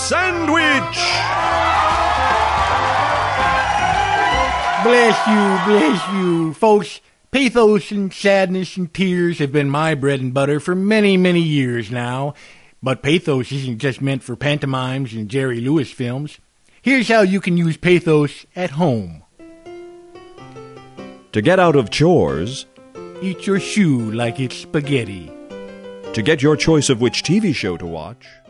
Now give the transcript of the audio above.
sandwich. Bless you. Folks, pathos and sadness and tears have been my bread and butter for many, many years now. But pathos isn't just meant for pantomimes and Jerry Lewis films. Here's how you can use pathos at home. To get out of chores. Eat your shoe like it's spaghetti. To get your choice of which TV show to watch.